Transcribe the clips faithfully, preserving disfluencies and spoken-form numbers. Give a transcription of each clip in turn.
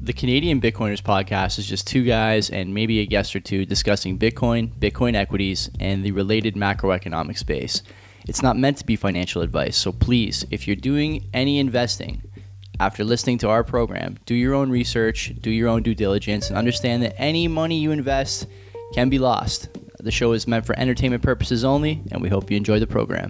The Canadian Bitcoiners podcast is just two guys and maybe a guest or two discussing Bitcoin, Bitcoin equities, and the related macroeconomic space. It's not meant to be financial advice, so please, if you're doing any investing after listening to our program, do your own research, do your own due diligence, and understand that any money you invest can be lost. The show is meant for entertainment purposes only, and we hope you enjoy the program.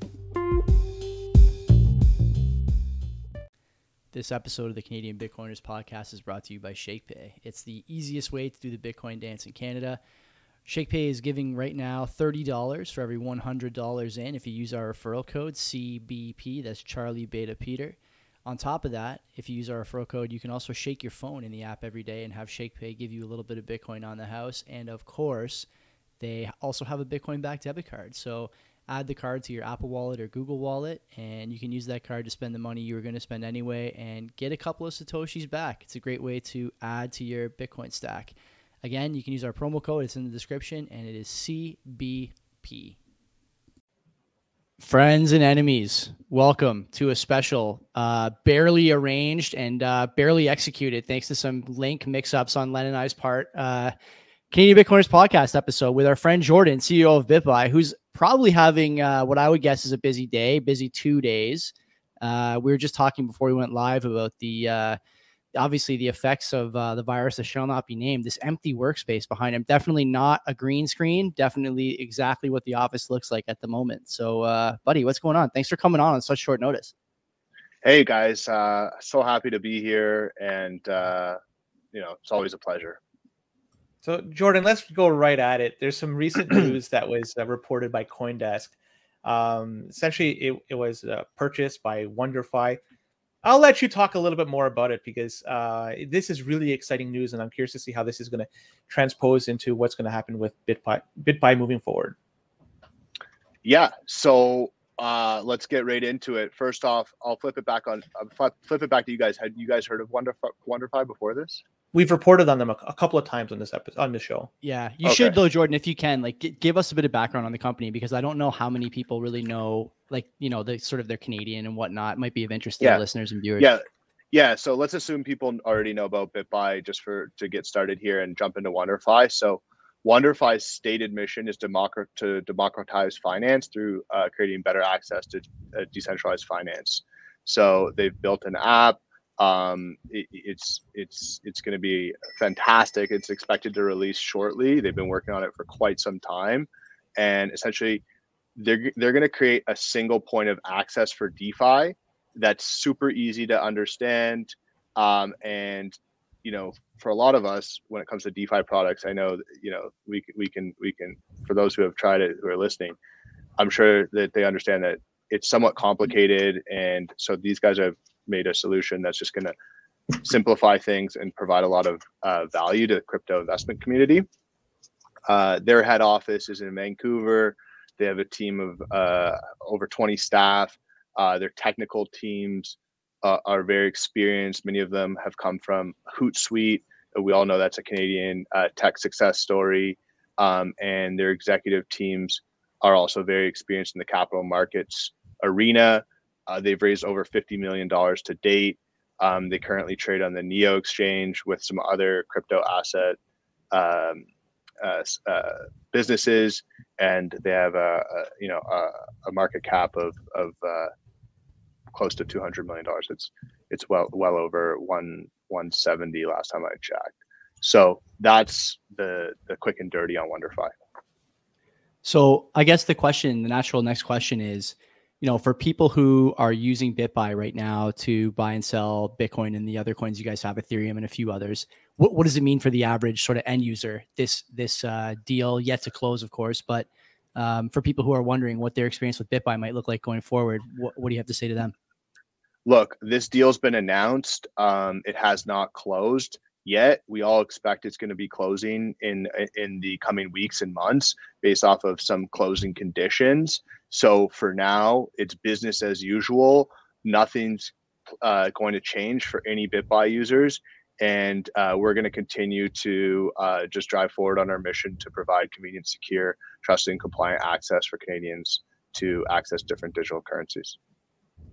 This episode of the Canadian Bitcoiners podcast is brought to you by ShakePay. It's the easiest way to do the Bitcoin dance in Canada. ShakePay is giving right now thirty dollars for every one hundred dollars in if you use our referral code C B P, that's Charlie Beta Peter. On top of that, if you use our referral code, you can also shake your phone in the app every day and have ShakePay give you a little bit of Bitcoin on the house. And of course, they also have a Bitcoin-backed debit card. So add the card to your Apple Wallet or Google Wallet, and you can use that card to spend the money you were going to spend anyway and get a couple of Satoshis back. It's a great way to add to your Bitcoin stack. Again, you can use our promo code. It's in the description, and it is C B P. Friends and enemies, welcome to a special, uh, barely arranged and uh, barely executed, thanks to some link mix-ups on Len and I's part, uh, Canadian Bitcoiners podcast episode with our friend Jordan, C E O of BitBuy, who's probably having uh, what I would guess is a busy day, busy two days. Uh, we were just talking before we went live about the, uh, obviously the effects of uh, the virus that shall not be named, this empty workspace behind him. Definitely not a green screen, definitely exactly what the office looks like at the moment. So, uh, buddy, what's going on? Thanks for coming on on such short notice. Hey guys, uh, so happy to be here. And, uh, you know, it's always a pleasure. So, Jordan, let's go right at it. There's some recent news that was uh, reported by CoinDesk. Um, essentially, it, it was uh, purchased by WonderFi. I'll let you talk a little bit more about it because uh, this is really exciting news, and I'm curious to see how this is going to transpose into what's going to happen with BitBuy, BitBuy moving forward. Yeah, so uh, let's get right into it. First off, I'll flip it back on. Uh, flip, flip it back to you guys. Had you guys heard of WonderFi, WonderFi before this? We've reported on them a, a couple of times on this episode, on this show. Yeah, you Okay. should though, Jordan, if you can, like g- give us a bit of background on the company, because I don't know how many people really know, like, you know, the sort of they're Canadian and whatnot. It might be of interest to Yeah. our listeners and viewers. Yeah, yeah. So let's assume people already know about BitBuy just for to get started here and jump into WonderFi. So WonderFi's stated mission is democrat to democratize finance through uh, creating better access to uh, decentralized finance. So they've built an app. Um, it, it's it's it's going to be fantastic. It's expected to release shortly. They've been working on it for quite some time, and essentially, they're they're going to create a single point of access for DeFi that's super easy to understand. Um, and you know, for a lot of us, when it comes to DeFi products, I know you know we we can we can for those who have tried it who are listening, I'm sure that they understand that it's somewhat complicated, and so these guys have made a solution that's just going to simplify things and provide a lot of uh, value to the crypto investment community. Uh, their head office is in Vancouver. They have a team of uh, over twenty staff. Uh, their technical teams uh, are very experienced. Many of them have come from Hootsuite. We all know that's a Canadian uh, tech success story. Um, and their executive teams are also very experienced in the capital markets arena. Uh, they've raised over fifty million dollars to date. Um, they currently trade on the Neo exchange with some other crypto asset um, uh, uh, businesses, and they have a, a you know a, a market cap of of uh, close to two hundred million dollars. It's it's well well over one one seventy last time I checked. So that's the the quick and dirty on WonderFi. So I guess the question, the natural next question is, you know, for people who are using BitBuy right now to buy and sell Bitcoin and the other coins you guys have, Ethereum and a few others, what, what does it mean for the average sort of end user, this this uh, deal yet to close, of course, but um, for people who are wondering what their experience with BitBuy might look like going forward, what, what do you have to say to them? Look, this deal's been announced. Um, it has not closed yet. We all expect it's going to be closing in in the coming weeks and months based off of some closing conditions. So for now, it's business as usual. Nothing's uh, going to change for any BitBuy users. And uh, we're going to continue to uh, just drive forward on our mission to provide convenient, secure, trusted, and compliant access for Canadians to access different digital currencies.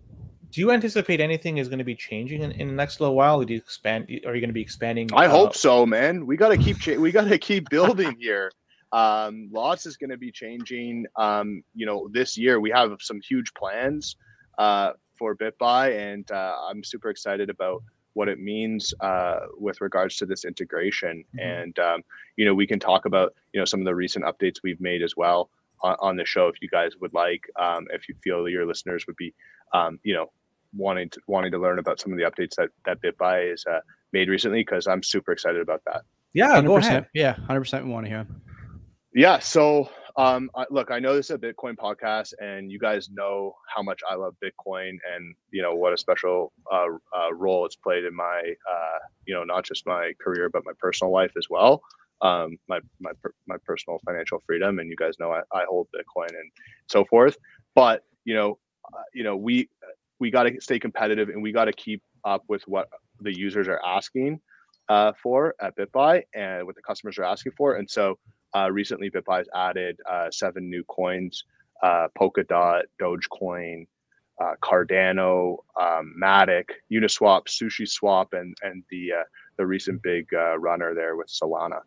Do you anticipate anything is going to be changing in, in the next little while? Do you expand? Are you going to be expanding? I uh, hope so, man. We got to keep cha- we got to keep building here. Um, lots is going to be changing. Um, you know, this year we have some huge plans uh, for BitBuy, and uh, I'm super excited about what it means uh, with regards to this integration. Mm-hmm. And um, you know, we can talk about you know some of the recent updates we've made as well on, on the show if you guys would like. Um, if you feel that your listeners would be, um, you know, wanting to wanting to learn about some of the updates that that BitBuy is uh, made recently, because I'm super excited about that. Yeah, one hundred percent. go ahead. Yeah, one hundred percent we want to hear. Yeah, so um, I, look, I know this is a Bitcoin podcast, and you guys know how much I love Bitcoin, and you know what a special uh, uh, role it's played in my, uh, you know, not just my career but my personal life as well. Um, my my my personal financial freedom, and you guys know I, I hold Bitcoin and so forth. But you know, uh, you know, we we got to stay competitive, and we got to keep up with what the users are asking uh, for at BitBuy, and what the customers are asking for, and so. Uh, recently, BitBuy has added uh, seven new coins: uh, Polkadot, Dogecoin, uh, Cardano, um, Matic, Uniswap, SushiSwap, and and the uh, the recent big uh, runner there with Solana.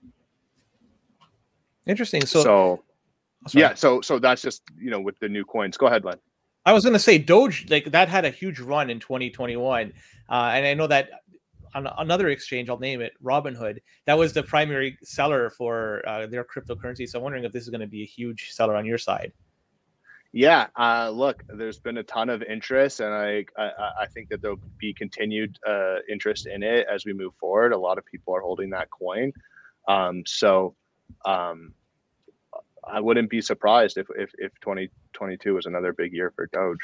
Interesting. So, so oh, yeah, so so that's just you know with the new coins. Go ahead, Len. I was going to say Doge, like that had a huge run in twenty twenty-one, uh, and I know that. On another exchange, I'll name it Robinhood, that was the primary seller for uh, their cryptocurrency. So I'm wondering if this is going to be a huge seller on your side. Yeah, uh, look, there's been a ton of interest, and I I, I think that there'll be continued uh, interest in it as we move forward. A lot of people are holding that coin, um, so um, I wouldn't be surprised if, if if twenty twenty-two was another big year for Doge.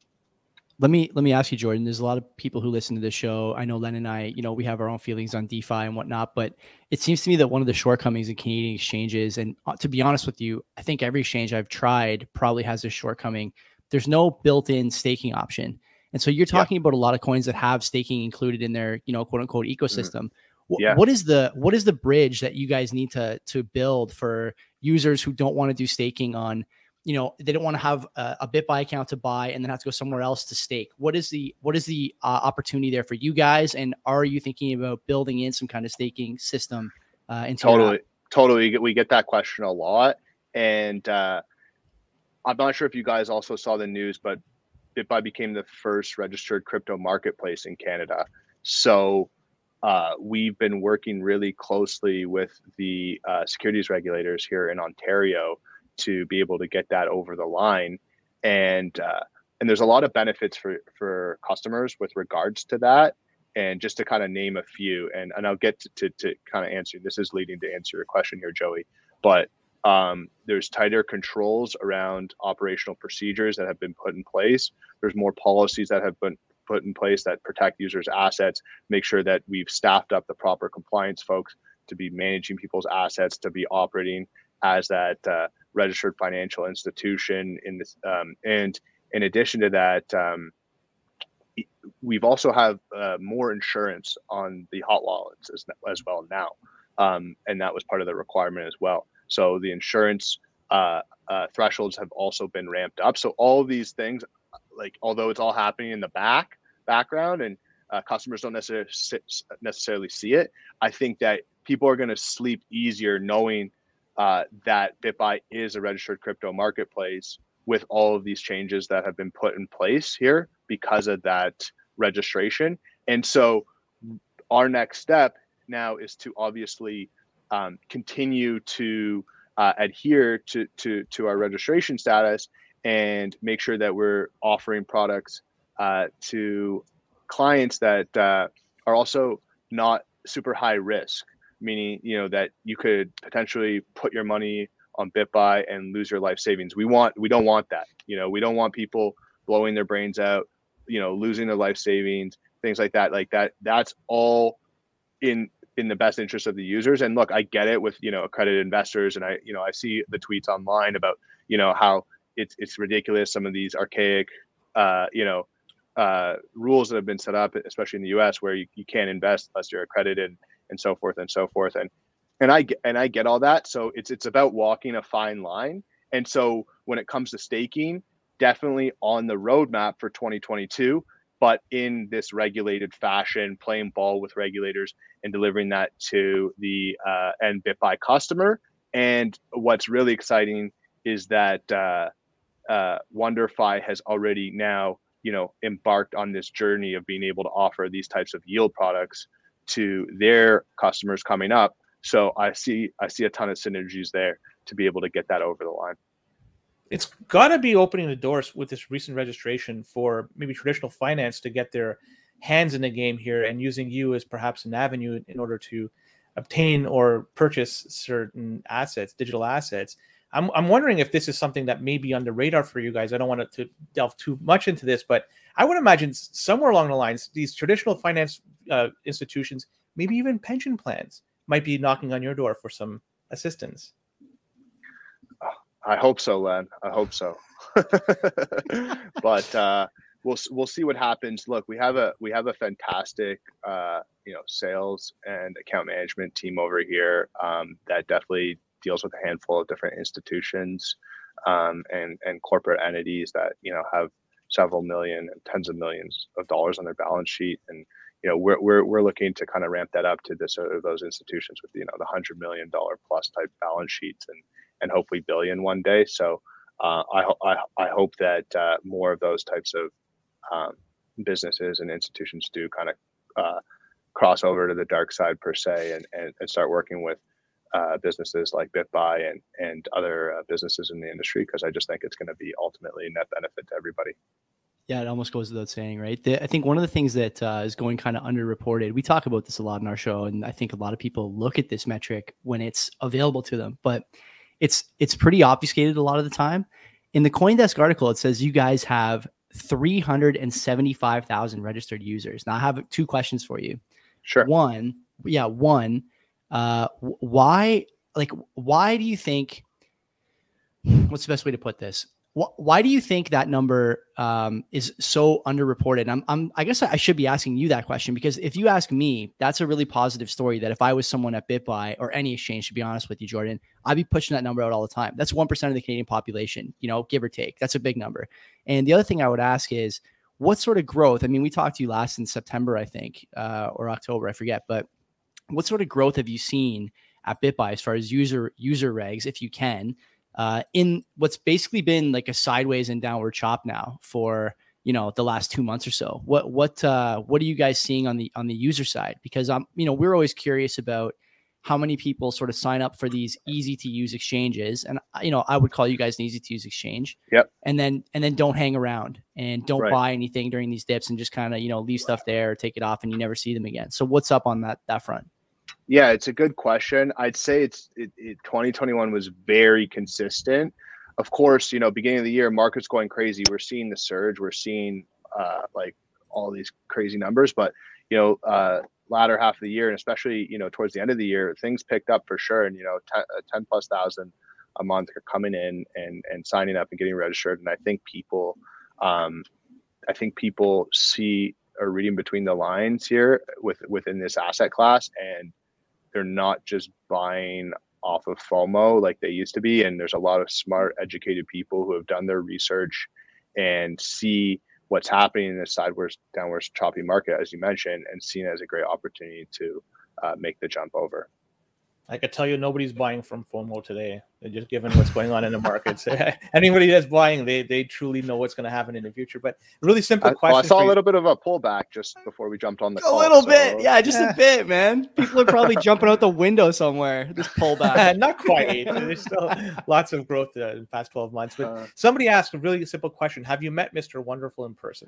Let me let me ask you, Jordan. There's a lot of people who listen to this show. I know Len and I, you know, we have our own feelings on DeFi and whatnot, but it seems to me that one of the shortcomings in Canadian exchanges, and to be honest with you, I think every exchange I've tried probably has a shortcoming. There's no built-in staking option. And so you're talking yeah. about a lot of coins that have staking included in their, you know, quote unquote ecosystem. Mm. Yeah. What is the what is the bridge that you guys need to to build for users who don't want to do staking on, you know, they don't want to have a, a BitBuy account to buy and then have to go somewhere else to stake? What is the what is the uh, opportunity there for you guys? And are you thinking about building in some kind of staking system uh, into totally, totally. We get, we get that question a lot, and uh, I'm not sure if you guys also saw the news, but BitBuy became the first registered crypto marketplace in Canada. So uh, we've been working really closely with the uh, securities regulators here in Ontario to be able to get that over the line, and uh, and there's a lot of benefits for for customers with regards to that. And just to kind of name a few, and, and I'll get to, to, to kind of answer, this is leading to answer your question here, Joey, but um, there's tighter controls around operational procedures that have been put in place. There's more policies that have been put in place that protect users' assets, make sure that we've staffed up the proper compliance folks to be managing people's assets, to be operating as that uh, registered financial institution in this. Um, and in addition to that, um, we've also have uh, more insurance on the hot wallets as, as well now. Um, and that was part of the requirement as well. So the insurance uh, uh, thresholds have also been ramped up. So all of these things, like, although it's all happening in the back background and uh, customers don't necessarily necessarily see it, I think that people are going to sleep easier knowing uh, that BitBuy is a registered crypto marketplace with all of these changes that have been put in place here because of that registration. And so our next step now is to obviously um, continue to uh, adhere to, to, to our registration status and make sure that we're offering products uh, to clients that uh, are also not super high risk, meaning, you know, that you could potentially put your money on BitBuy and lose your life savings. We want, we don't want that. You know, we don't want people blowing their brains out, you know, losing their life savings, things like that. Like that, that's all in, in the best interest of the users. And look, I get it with, you know, accredited investors. And I, you know, I see the tweets online about, you know, how it's, it's ridiculous. Some of these archaic, uh, you know, uh, rules that have been set up, especially in the U S where you, you can't invest unless you're accredited and so forth and so forth. And, And I and I get all that. So it's it's about walking a fine line. And so when it comes to staking, definitely on the roadmap for twenty twenty-two but in this regulated fashion, playing ball with regulators and delivering that to the uh, end BitBuy customer. And what's really exciting is that uh, uh, WonderFi has already now, you know, embarked on this journey of being able to offer these types of yield products to their customers coming up. So I see I see a ton of synergies there to be able to get that over the line. It's got to be opening the doors with this recent registration for maybe traditional finance to get their hands in the game here, and using you as perhaps an avenue in order to obtain or purchase certain assets, digital assets. I'm, I'm wondering if this is something that may be on the radar for you guys. I don't want to delve too much into this, but I would imagine somewhere along the lines, these traditional finance uh, institutions, maybe even pension plans, might be knocking on your door for some assistance. I hope so, Len. I hope so. But uh, we'll we'll see what happens. Look, we have a we have a fantastic uh, you know sales and account management team over here um, that definitely deals with a handful of different institutions um, and and corporate entities that you know have several million and tens of millions of dollars on their balance sheet. And you know we're we're we're looking to kind of ramp that up to this uh, those institutions with you know the hundred million dollar plus type balance sheets and and hopefully billion one day. So uh, I, ho- I I hope that uh, more of those types of um, businesses and institutions do kind of uh, cross over to the dark side per se, and, and, and start working with uh, businesses like BitBuy and and other uh, businesses in the industry, because I just think it's going to be ultimately a net benefit to everybody. Yeah, it almost goes without saying, right? The, I think one of the things that uh, is going kind of underreported, we talk about this a lot in our show, and I think a lot of people look at this metric when it's available to them, but it's it's pretty obfuscated a lot of the time. In the CoinDesk article, it says you guys have three hundred seventy-five thousand registered users. Now, I have two questions for you. Sure. One, yeah, one, uh, why, like, why do you think, what's the best way to put this? Why do you think that number um, is so underreported? I'm, I'm, I guess I should be asking you that question, because if you ask me, that's a really positive story that if I was someone at BitBuy or any exchange, to be honest with you, Jordan, I'd be pushing that number out all the time. That's one percent of the Canadian population, you know, give or take. That's a big number. And the other thing I would ask is, what sort of growth? I mean, we talked to you last in September, I think, uh, or October, I forget, but what sort of growth have you seen at BitBuy as far as user user regs, if you can? Uh, in what's basically been like a sideways and downward chop now for, you know, the last two months or so. What, what, uh, what are you guys seeing on the, on the user side? Because I'm, you know, we're always curious about how many people sort of sign up for these easy to use exchanges. And, you know, I would call you guys an easy to use exchange. Yep. And then, and then don't hang around and don't Right. buy anything during these dips and just kind of, you know, leave stuff there or take it off and you never see them again. So what's up on that, that front? Yeah, it's a good question. I'd say it's it, it, twenty twenty-one was very consistent. Of course, you know, beginning of the year, market's going crazy. We're seeing the surge. We're seeing uh, like all these crazy numbers. But you know, uh, latter half of the year, and especially you know towards the end of the year, things picked up for sure. And you know, ten, ten plus thousand a month are coming in and and signing up and getting registered. And I think people, um, I think people see or reading between the lines here with within this asset class, and they're not just buying off of FOMO like they used to be. And there's a lot of smart, educated people who have done their research and see what's happening in this sideways, downwards, choppy market, as you mentioned, and seen it as a great opportunity to uh, make the jump over. I could tell you nobody's buying from FOMO today, just given what's going on in the markets. Anybody that's buying, they they truly know what's going to happen in the future. But really simple I, question. well, I saw a little bit of a pullback just before we jumped on the A call. little so. bit. Yeah, just Yeah. a bit, man. People are probably jumping out the window somewhere. This pullback. Not quite. There's still lots of growth uh, in the past twelve months. But Uh, somebody asked a really simple question. Have you met Mister Wonderful in person?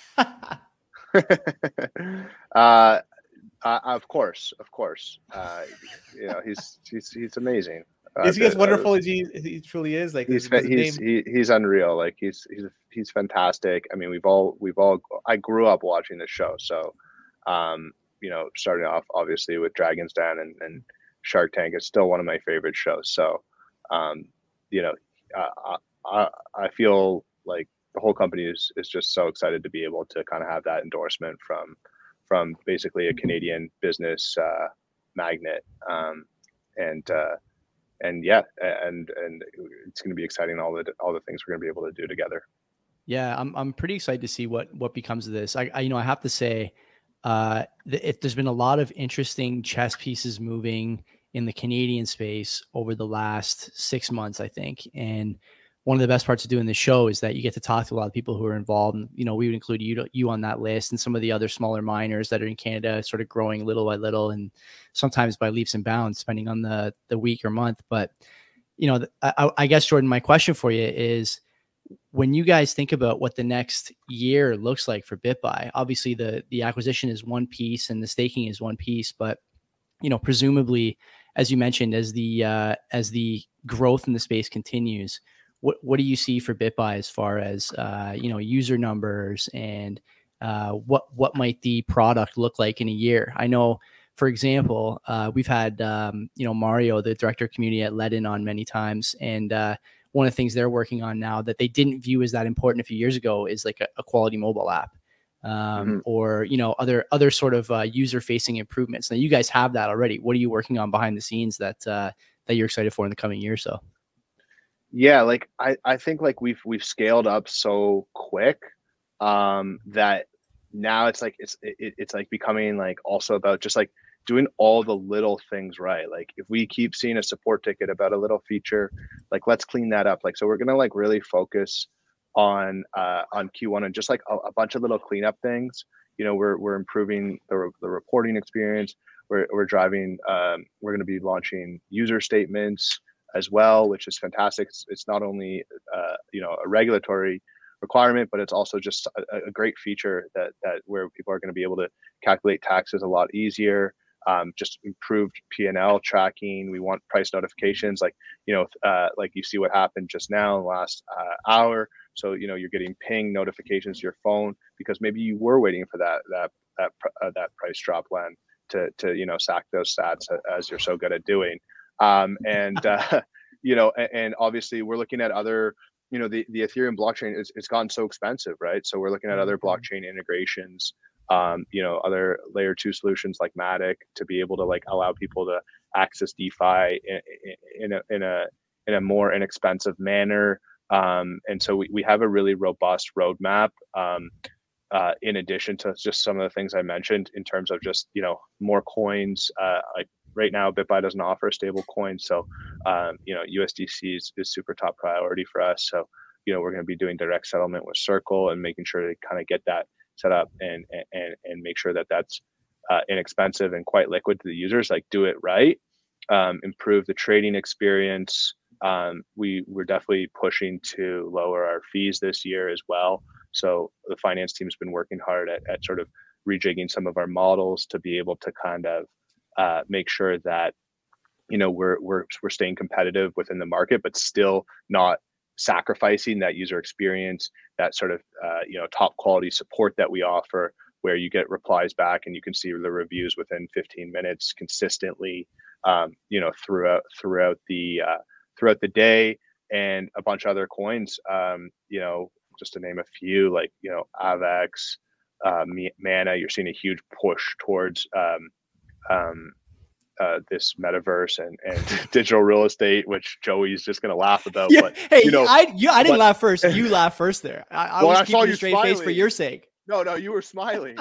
uh, Uh, of course, of course. Uh, you know, he's he's he's amazing. Uh, Is he as the- wonderful as he, he truly is? Like, He's is, fa- does his he's name... he, he's unreal. Like he's he's he's fantastic. I mean, we've all we've all. I grew up watching the show, so um, you know, starting off obviously with Dragon's Den and, and Shark Tank is still one of my favorite shows. So, um, you know, uh, I I feel like the whole company is is just so excited to be able to kind of have that endorsement from. from basically a Canadian business uh, magnet, um, and uh, and yeah, and and it's going to be exciting all the all the things we're going to be able to do together. Yeah, I'm I'm pretty excited to see what what becomes of this. I, I you know I have to say, uh, th- it, there's been a lot of interesting chess pieces moving in the Canadian space over the last six months, I think. And one of the best parts of doing this show is that you get to talk to a lot of people who are involved. And you know, we would include you you on that list, and some of the other smaller miners that are in Canada, sort of growing little by little, and sometimes by leaps and bounds, depending on the the week or month. But you know, I, I guess Jordan, my question for you is, when you guys think about what the next year looks like for BitBuy, obviously the the acquisition is one piece and the staking is one piece, but you know, presumably, as you mentioned, as the uh, as the growth in the space continues, what what do you see for BitBuy as far as uh, you know, user numbers, and uh, what what might the product look like in a year? I know, for example, uh, we've had um, you know, Mario, the director of community at Ledin, on many times, and uh, one of the things they're working on now that they didn't view as that important a few years ago is like a, a quality mobile app, um, mm-hmm. or, you know, other, other sort of uh, user facing improvements. Now you guys have that already. What are you working on behind the scenes that, uh, that you're excited for in the coming year or so? Yeah. Like, I, I think like we've, we've scaled up so quick, um, that now it's like, it's, it, it's like becoming like also about just like doing all the little things right. Like if we keep seeing a support ticket about a little feature, like let's clean that up. Like, so we're gonna like really focus on uh, on Q one and just like a, a bunch of little cleanup things. You know, we're we're improving the the reporting experience. We're we're driving. Um, we're gonna be launching user statements as well, which is fantastic. It's, it's not only uh, you know, a regulatory requirement, but it's also just a, a great feature that that where people are going to be able to calculate taxes a lot easier. Um, just improved P and L tracking. We want price notifications, like, you know, uh, like you see what happened just now in the last uh, hour. So, you know, you're getting ping notifications to your phone because maybe you were waiting for that that that uh, that price drop when to to you know, sack those sats as you're so good at doing. Um, and uh, you know, and, and obviously we're looking at other, you know, the the Ethereum blockchain is it's gotten so expensive, right? So we're looking at other blockchain integrations. Um, you know, other layer two solutions like Matic to be able to like allow people to access DeFi in, in a in a in a more inexpensive manner. Um, and so we, we have a really robust roadmap. Um, uh, in addition to just some of the things I mentioned in terms of just, you know, more coins. Uh, like right now, BitBuy doesn't offer a stable coin, so um, you know, U S D C is, is super top priority for us. So you know, we're going to be doing direct settlement with Circle and making sure to kind of get that set up and and and make sure that that's uh, inexpensive and quite liquid to the users. Like, do it right, um, improve the trading experience. Um, we we're definitely pushing to lower our fees this year as well. So the finance team's been working hard at, at sort of rejigging some of our models to be able to kind of uh, make sure that, you know, we're we're we're staying competitive within the market, but still not sacrificing that user experience, that sort of uh, you know, top quality support that we offer, where you get replies back and you can see the reviews within fifteen minutes consistently, um, you know, throughout throughout the uh, throughout the day, and a bunch of other coins, um, you know, just to name a few, like, you know, Avex, uh, Mana. You're seeing a huge push towards um, um, Uh, this metaverse and, and digital real estate, which Joey's just going to laugh about. Yeah. But hey, you know, I you, I didn't but, laugh first. You laugh first there. I, I well, was I keeping saw a you straight smiling. face for your sake. No, no, you were smiling.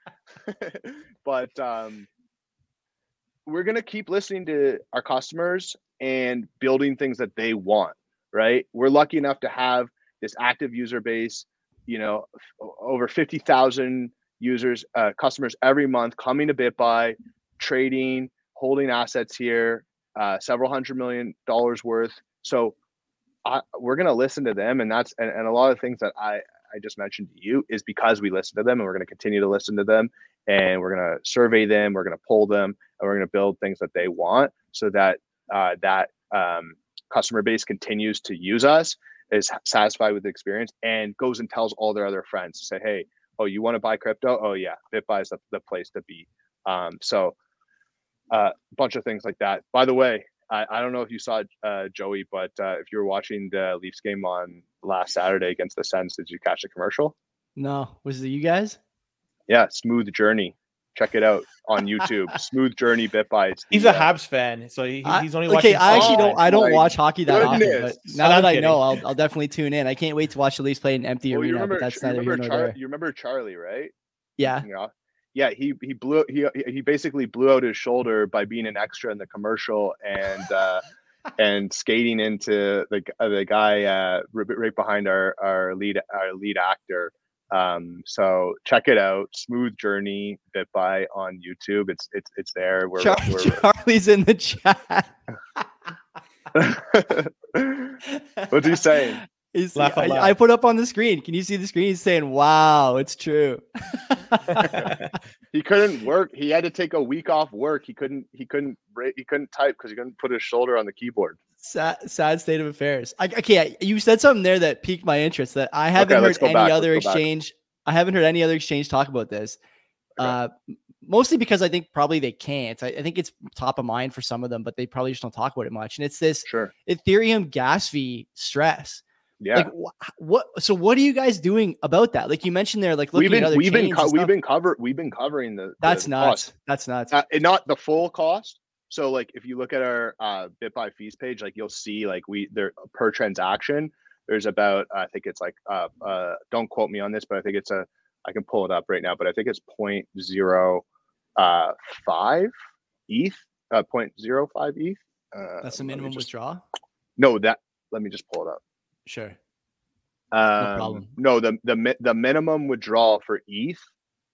But um, we're going to keep listening to our customers and building things that they want, right? We're lucky enough to have this active user base, you know, over fifty thousand users, uh, customers every month coming to BitBuy, trading, holding assets here, uh, several hundred million dollars worth. So I, we're going to listen to them. And that's, and, and a lot of things that I, I just mentioned to you is because we listen to them, and we're going to continue to listen to them, and we're going to survey them. We're going to pull them, and we're going to build things that they want, so that uh, that um, customer base continues to use us, is satisfied with the experience, and goes and tells all their other friends, say, hey, oh, you want to buy crypto? Oh yeah, BitBuy is the, the place to be. Um, so a uh, bunch of things like that. By the way, I, I don't know if you saw uh, Joey, but uh, if you were watching the Leafs game on last Saturday against the Sens, did you catch the commercial? No, was it you guys? Yeah, Smooth Journey. Check it out on YouTube. Smooth Journey BitBuy. It's He's the, a uh, Habs fan, so he, I- he's only okay, watching. I actually Oh don't. I don't my watch hockey that often, goodness. but now I'm that I kidding. know, I'll, I'll definitely tune in. I can't wait to watch the Leafs play in an empty Well, you arena, remember, but that's you neither here remember, nor Char- there. you remember Charlie, right? Yeah, Yeah. Yeah, he he blew he he basically blew out his shoulder by being an extra in the commercial and uh, and skating into the uh, the guy uh, right right behind our our lead our lead actor. Um, so check it out, Smooth Journey BitBuy on YouTube. It's it's it's there. We're, Char- we're Charlie's in the chat. What's he saying? He's, Laugh out I, loud. I put up on the screen. Can you see the screen? He's saying, "Wow, it's true." He couldn't work. He had to take a week off work. He couldn't. He couldn't. ra- He couldn't type because he couldn't put his shoulder on the keyboard. sad, sad state of affairs. I, okay, you said something there that piqued my interest. That I haven't Okay, let's heard go any back, other let's go back. exchange. I haven't heard any other exchange talk about this. Okay. Uh, mostly because I think probably they can't. I, I think it's top of mind for some of them, but they probably just don't talk about it much. And it's this Sure. Ethereum gas fee stress. Yeah. Like wh- what? So what are you guys doing about that? Like you mentioned there, like looking we've been at other we've been chains co- and we've stuff. been cover we've been covering the, the That's nuts. cost. That's nuts. Uh, and not the full cost. So like if you look at our uh BitBuy fees page, like you'll see like we there per transaction, there's about I think it's like uh uh don't quote me on this, but I think it's a I can pull it up right now, but I think it's point zero uh five E T H, uh point zero five E T H. Uh, That's the let me minimum just- withdrawal. No, that let me just pull it up. Sure. Um, problem. No, the the mi- the minimum withdrawal for E T H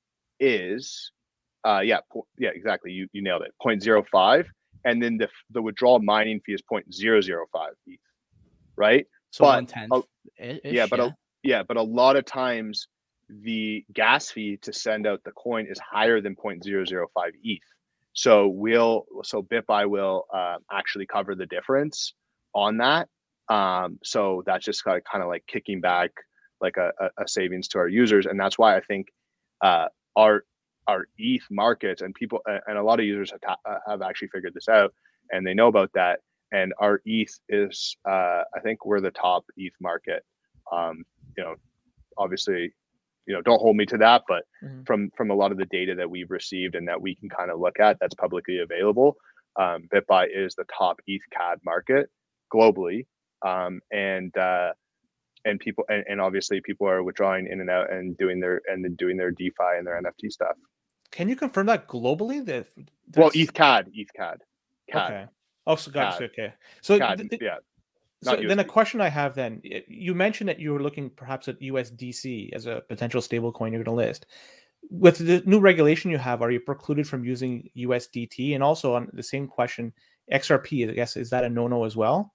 is, uh, yeah, po- yeah, exactly. You you nailed it. zero point zero five, and then the the withdrawal mining fee is zero point zero zero five E T H, right? So But, one tenth. uh, Yeah, but a, yeah, but a lot of times the gas fee to send out the coin is higher than zero point zero zero five E T H. So we'll so BitBuy will uh, actually cover the difference on that. Um, so that's just kind of, kind of like kicking back like a, a, a savings to our users, and that's why I think uh, our our E T H markets and people and a lot of users have ta- have actually figured this out and they know about that. And our E T H is uh, I think we're the top E T H market. Um, you know, obviously, you know, don't hold me to that, but Mhm. from from a lot of the data that we've received and that we can kind of look at that's publicly available, um, BitBuy is the top E T H C A D market globally. Um, and uh, and people and, and obviously people are withdrawing in and out and doing their and then doing their DeFi and their N F T stuff. Can you confirm that globally? That Well, that's- E T H C A D, E T H C A D, C A D, Okay. Oh, so got C A it. Okay. So, C A D, th- th- yeah. so not then U S a D. question I have then, y- you mentioned that you were looking perhaps at U S D C as a potential stable coin you're going to list. With the new regulation you have, are you precluded from using U S D T? And also on the same question, X R P, I guess, is that a no-no as well?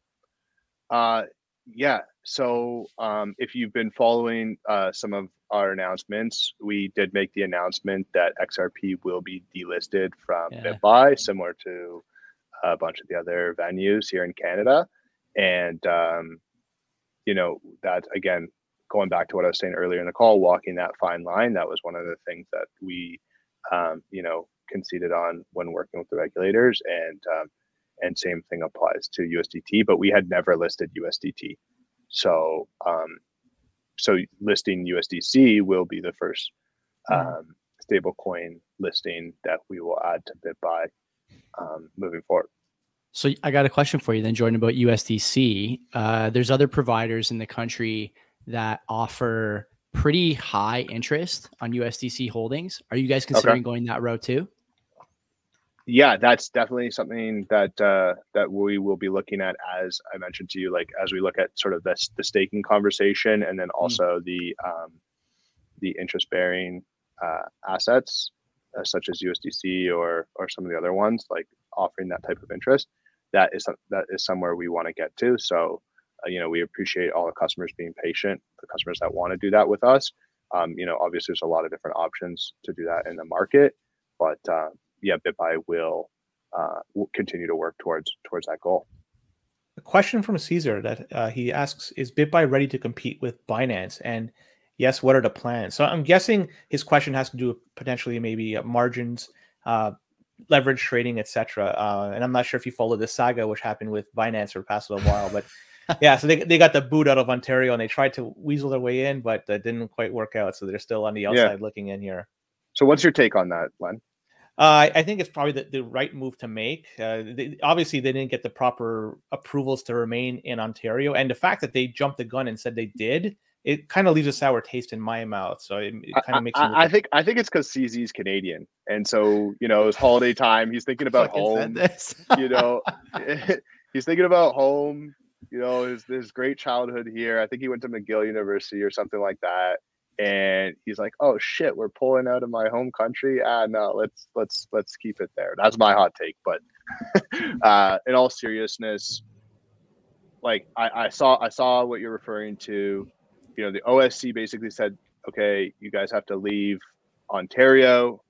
Uh, yeah. So um, if you've been following uh, some of our announcements, we did make the announcement that X R P will be delisted from Yeah. BitBuy, similar to a bunch of the other venues here in Canada. And, um, you know, that again, going back to what I was saying earlier in the call, walking that fine line, that was one of the things that we, um, you know, conceded on when working with the regulators. And, um, and same thing applies to U S D T, but we had never listed U S D T. So, um, so listing U S D C will be the first um, stablecoin listing that we will add to BitBuy um, moving forward. So I got a question for you then, Jordan, about U S D C. Uh, there's other providers in the country that offer pretty high interest on U S D C holdings. Are you guys considering going that route too? Yeah, that's definitely something that uh, that we will be looking at, as I mentioned to you, like as we look at sort of this the staking conversation, and then also mm. the um, the interest bearing uh, assets uh, such as U S D C or or some of the other ones, like offering that type of interest. That is that is somewhere we want to get to. So, uh, you know, we appreciate all the customers being patient, the customers that want to do that with us. Um, you know, obviously there's a lot of different options to do that in the market, but uh, yeah, BitBuy will uh, will continue to work towards towards that goal. A question from Caesar that uh, he asks: is BitBuy ready to compete with Binance? And yes, what are the plans? So I'm guessing his question has to do with potentially maybe uh, margins, uh, leverage trading, et cetera. Uh, and I'm not sure if you followed the saga which happened with Binance for the past little while, but yeah, so they they got the boot out of Ontario and they tried to weasel their way in, but that didn't quite work out. So they're still on the outside yeah. looking in here. So what's your take on that, Len? Uh, I think it's probably the, the right move to make. Uh, they, obviously, they didn't get the proper approvals to remain in Ontario, and the fact that they jumped the gun and said they did, it kind of leaves a sour taste in my mouth. So it, it kind of makes. I, me I think I think it's because C Z's Canadian, and so you know it's holiday time. He's thinking about home. you know, he's thinking about home. You know, his his great childhood here. I think he went to McGill University or something like that. And he's like, "Oh shit, we're pulling out of my home country. Ah, no, let's let's let's keep it there." That's my hot take. But uh, in all seriousness, like I, I saw I saw what you're referring to. You know, the O S C basically said, "Okay, you guys have to leave Ontario."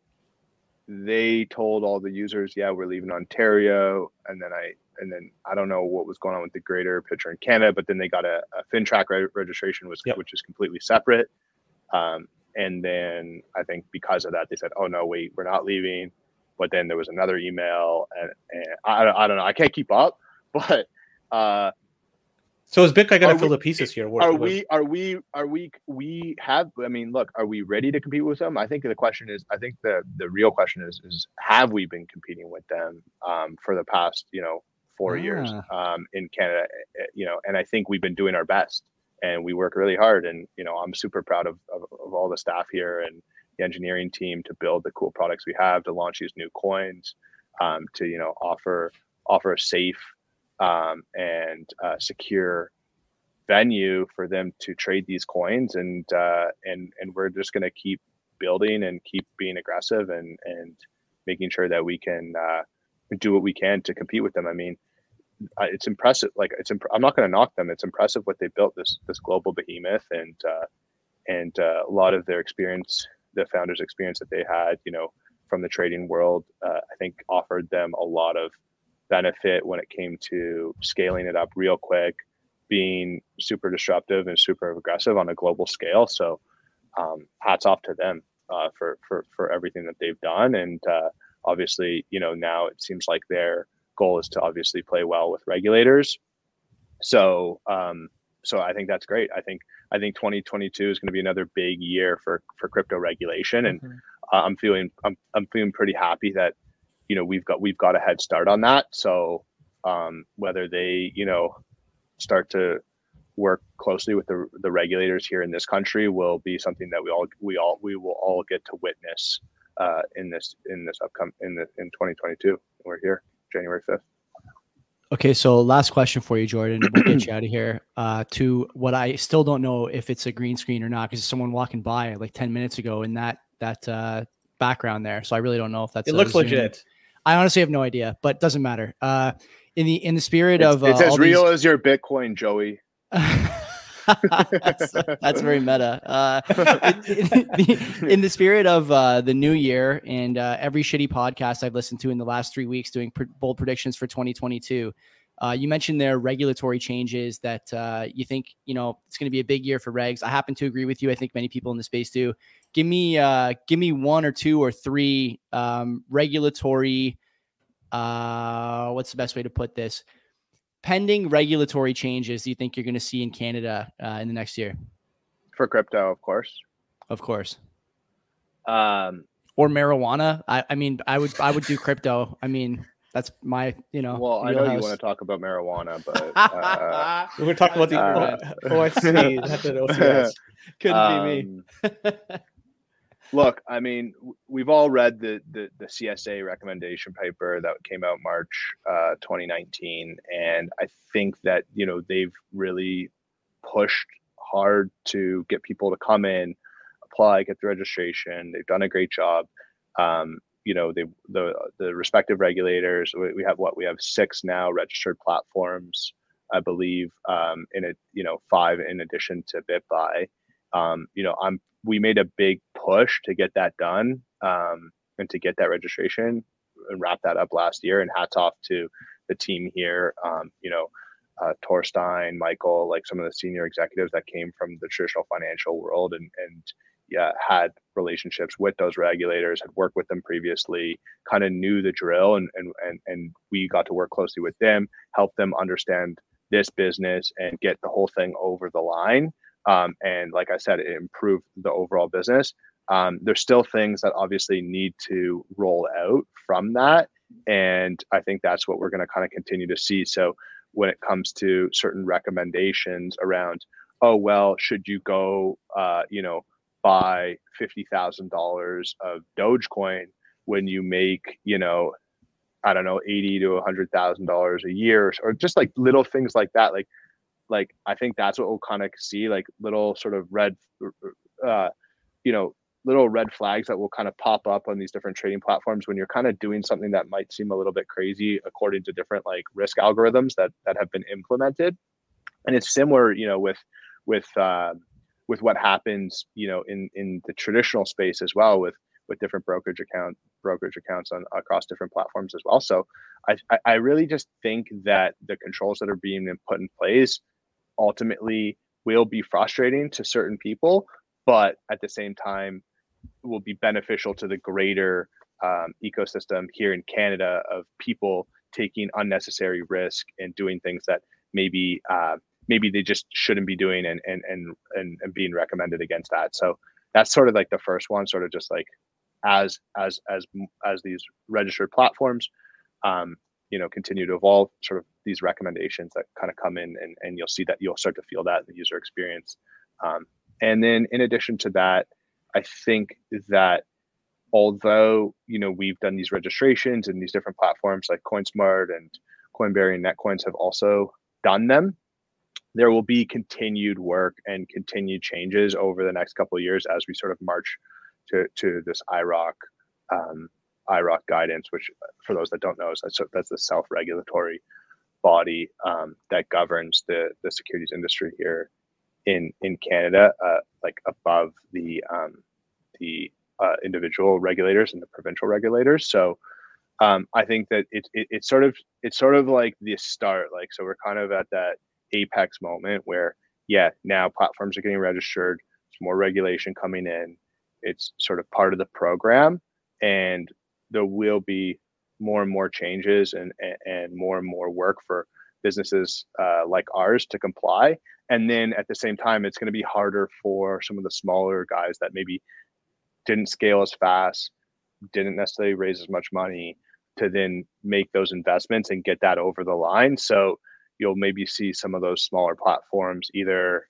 They told all the users, "Yeah, we're leaving Ontario." And then I and then I don't know what was going on with the greater picture in Canada, but then they got a, a FinTrack re- registration, was yep. which is completely separate. Um, and then I think because of that, they said, "Oh no, wait, we're not leaving." But then there was another email, and, and I, I don't know, I can't keep up. But uh, so is Bitcoin going to fill the pieces here? Are we? Are we? Are we? We have. I mean, look, are we ready to compete with them? I think the question is. I think the the real question is: is have we been competing with them um, for the past, you know, four ah. years um, in Canada? You know, and I think we've been doing our best. And we work really hard, and you know I'm super proud of, of of all the staff here and the engineering team to build the cool products we have, to launch these new coins, um, to you know offer offer a safe um, and uh, secure venue for them to trade these coins, and uh, and and we're just going to keep building and keep being aggressive and and making sure that we can uh, do what we can to compete with them. I mean. Uh, it's impressive. Like it's, imp- I'm not going to knock them. It's impressive what they built, this this global behemoth, and uh, and uh, a lot of their experience, the founders' experience that they had, you know, from the trading world, uh, I think offered them a lot of benefit when it came to scaling it up real quick, being super disruptive and super aggressive on a global scale. So, um, hats off to them uh, for for for everything that they've done, and uh, obviously, you know, now it seems like they're goal is to obviously play well with regulators. So, um, so I think that's great. I think I think twenty twenty-two is going to be another big year for for crypto regulation, and mm-hmm. uh, I'm feeling I'm I'm feeling pretty happy that you know we've got we've got a head start on that. So, um, whether they you know start to work closely with the the regulators here in this country will be something that we all we all we will all get to witness uh, in this in this upcoming in the in twenty twenty-two. We're here. January fifth. Okay, so last question for you, Jordan. We'll get you out of here uh, to what I still don't know if it's a green screen or not, because someone walking by like ten minutes ago in that that uh, background there. So I really don't know if that's. It looks legit. I honestly have no idea, but doesn't matter. Uh, in the in the spirit it's, of uh, it's as real these... as your Bitcoin, Joey. that's, that's very meta. Uh, in, in, the, in the spirit of uh, the new year and uh, every shitty podcast I've listened to in the last three weeks doing pr- bold predictions for twenty twenty-two, uh, you mentioned there regulatory changes that uh, you think, you know, it's going to be a big year for regs. I happen to agree with you. I think many people in the space do. Give me, uh, give me one or two or three um, regulatory. Uh, what's the best way to put this? Pending regulatory changes do you think you're going to see in Canada uh, in the next year? For crypto, of course. Of course. Um, or marijuana. I, I mean, I would I would do crypto. I mean, that's my, you know. Well, I know house. you want to talk about marijuana, but uh, we're talking about the uh, O S C, not the O C S. Couldn't um, be me. Look, I mean, we've all read the, the the C S A recommendation paper that came out March uh, twenty nineteen, and I think that you know they've really pushed hard to get people to come in, apply, get the registration. They've done a great job. Um, you know, they the the respective regulators. We have what we have six now registered platforms, I believe. Um, in a you know five in addition to BitBuy. Um, you know, I'm. We made a big push to get that done um, and to get that registration and wrap that up last year. And hats off to the team here. Um, you know, uh, Torstein, Michael, like some of the senior executives that came from the traditional financial world and and yeah, had relationships with those regulators, had worked with them previously, kind of knew the drill, and and and and we got to work closely with them, help them understand this business and get the whole thing over the line. Um, and like I said, it improved the overall business. Um, there's still things that obviously need to roll out from that. And I think that's what we're going to kind of continue to see. So when it comes to certain recommendations around, oh, well, should you go, uh, you know, buy fifty thousand dollars of Dogecoin when you make, you know, I don't know, eighty to a hundred thousand dollars a year, or just like little things like that. Like, like, I think that's what we'll kind of see, like little sort of red, uh, you know, little red flags that will kind of pop up on these different trading platforms when you're kind of doing something that might seem a little bit crazy according to different like risk algorithms that, that have been implemented. And it's similar, you know, with, with, uh, with what happens, you know, in, in the traditional space as well, with, with different brokerage account brokerage accounts on across different platforms as well. So I, I really just think that the controls that are being put in place ultimately will be frustrating to certain people, but at the same time will be beneficial to the greater um, ecosystem here in Canada of people taking unnecessary risk and doing things that maybe uh, maybe they just shouldn't be doing, and and and and, and being recommended against that. So that's sort of like the first one, sort of just like as as as as these registered platforms um you know continue to evolve, sort of these recommendations that kind of come in, and and you'll see that you'll start to feel that in the user experience. Um and then in addition to that, I think that although you know we've done these registrations and these different platforms like CoinSmart and Coinberry and Netcoins have also done them, there will be continued work and continued changes over the next couple of years as we sort of march to, to this I R O C, um, I R O C guidance, which for those that don't know, is that's, that's the self-regulatory body um, that governs the, the securities industry here in in Canada, uh, like above the um, the uh, individual regulators and the provincial regulators. So um, I think that it, it it's sort of it's sort of like the start. Like, so we're kind of at that apex moment where, yeah, now platforms are getting registered, there's more regulation coming in. It's sort of part of the program, and there will be more and more changes and and more and more work for businesses uh, like ours to comply. And then at the same time, it's going to be harder for some of the smaller guys that maybe didn't scale as fast, didn't necessarily raise as much money, to then make those investments and get that over the line. So you'll maybe see some of those smaller platforms either,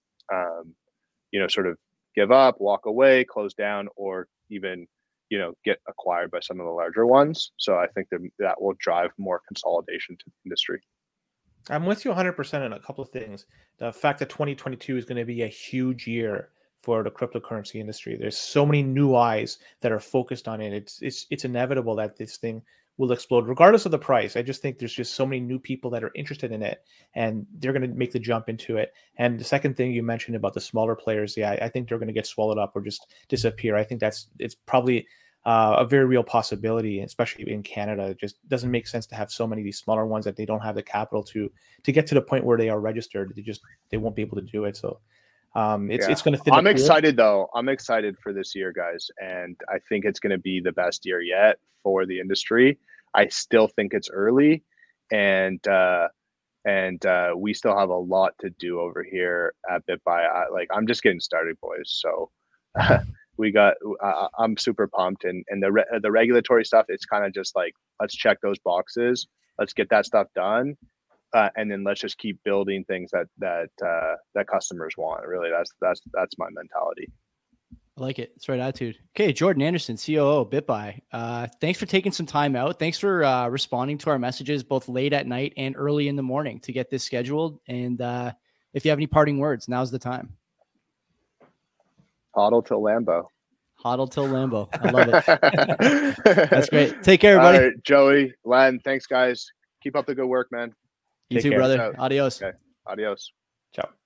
um, you know, sort of give up, walk away, close down, or even, you know, get acquired by some of the larger ones. So I think that that will drive more consolidation to the industry. I'm with you one hundred percent on a couple of things. The fact that twenty twenty-two is going to be a huge year for the cryptocurrency industry. There's so many new eyes that are focused on it. It's it's it's inevitable that this thing will explode regardless of the price. I just think there's just so many new people that are interested in it, and they're going to make the jump into it. And the second thing you mentioned about the smaller players, yeah, I think they're going to get swallowed up or just disappear. I think that's it's probably uh, a very real possibility, especially in Canada. It just doesn't make sense to have so many of these smaller ones that they don't have the capital to to get to the point where they are registered. They just they won't be able to do it. So um, it's yeah. it's going to. I'm excited though. I'm excited for this year, guys, and I think it's going to be the best year yet for the industry. I still think it's early, and uh, and uh, we still have a lot to do over here at BitBuy. I, like I'm just getting started, boys. So we got. Uh, I'm super pumped, and and the re- the regulatory stuff. It's kind of just like, let's check those boxes. Let's get that stuff done, uh, and then let's just keep building things that that uh, that customers want. Really, that's that's that's my mentality. I like it. It's the right attitude. Okay, Jordan Anderson, C O O, BitBuy. Uh, thanks for taking some time out. Thanks for uh, responding to our messages both late at night and early in the morning to get this scheduled. And uh, if you have any parting words, now's the time. Hodl till Lambo. Hodl till Lambo. I love it. That's great. Take care, everybody. All right, Joey, Len, thanks, guys. Keep up the good work, man. You Take too, care. brother. Ciao. Adios. Okay. Adios. Ciao.